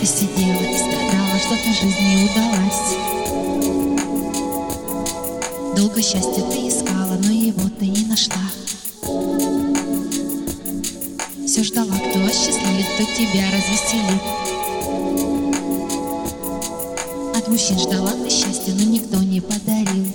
Ты сидела и страдала, что-то в жизни удалось. Долго счастья ты искала, но его ты не нашла. Все ждала, кто осчастливит, кто тебя развеселит. От мужчин ждала ты счастья, но никто не подарил.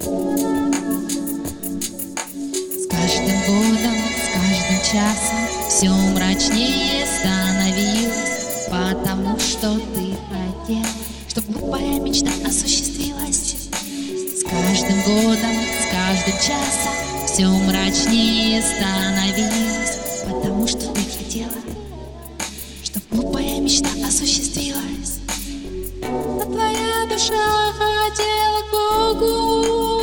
С каждым годом, с каждым часом все мрачнее становилось, потому что ты хотел, чтоб глупая мечта осуществилась. С каждым годом, с каждым часом все мрачнее становилось, потому что ты хотела, чтоб глупая мечта осуществилась. А твоя душа хотела к Богу,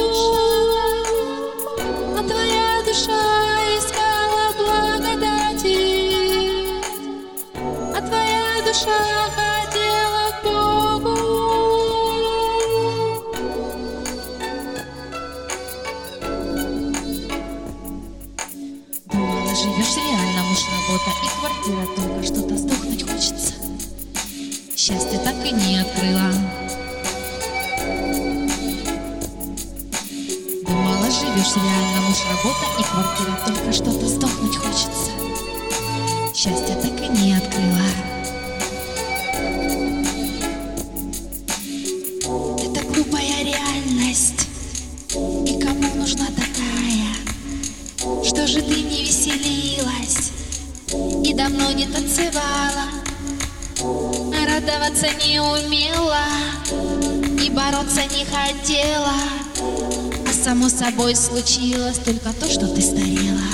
а твоя душа искала благодати, а твоя душа хотела к Богу. Думала, живешь реально, муж, работа и квартира, только что-то сдохнуть хочется. Счастье так и не открыла. Думала, живешь реально, муж, работа и квартира, только что-то сдохнуть хочется. Счастье так и не открыла. Это глупая реальность. И кому нужна такая? Что же ты не веселилась и давно не танцевала, радоваться не умела и бороться не хотела, а само собой случилось только то, что ты старела.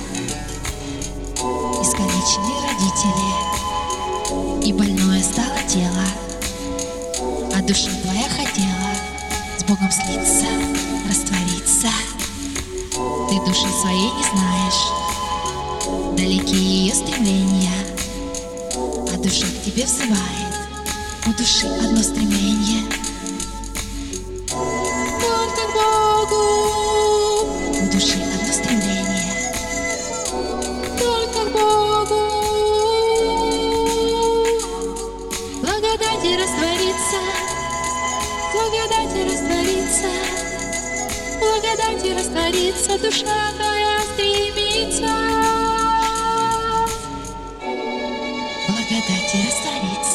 Искалечили родители, и больное стало тело, а душа твоя хотела с Богом слиться, раствориться. Ты души своей не знаешь, далеки ее стремления, а душа к тебе взывает, у души одно стремление. Только к Богу, у души одно стремление. Только к Богу, благодати раствориться, благодати раствориться, благодати раствориться, душа твоя стремится. Благодати раствориться.